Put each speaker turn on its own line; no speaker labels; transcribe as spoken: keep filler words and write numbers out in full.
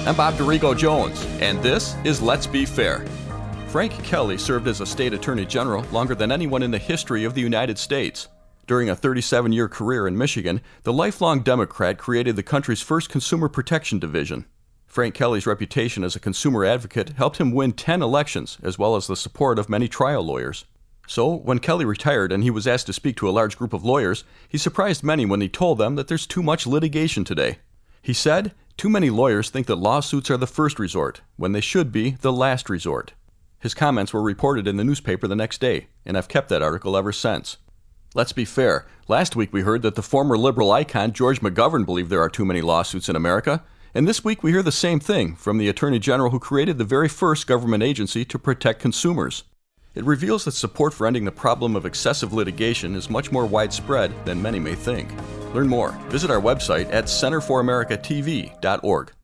I'm Bob Dorigo Jones, and this is Let's Be Fair. Frank Kelly served as a state attorney general longer than anyone in the history of the United States. During a thirty-seven-year career in Michigan, the lifelong Democrat created the country's first consumer protection division. Frank Kelly's reputation as a consumer advocate helped him win ten elections, as well as the support of many trial lawyers. So, when Kelly retired and he was asked to speak to a large group of lawyers, he surprised many when he told them that there's too much litigation today. He said, "Too many lawyers think that lawsuits are the first resort, when they should be the last resort." His comments were reported in the newspaper the next day, and I've kept that article ever since. Let's be fair. Last week we heard that the former liberal icon George McGovern believed there are too many lawsuits in America, and this week we hear the same thing from the Attorney General who created the very first government agency to protect consumers. It reveals that support for ending the problem of excessive litigation is much more widespread than many may think. Learn more. Visit our website at center for america t v dot org.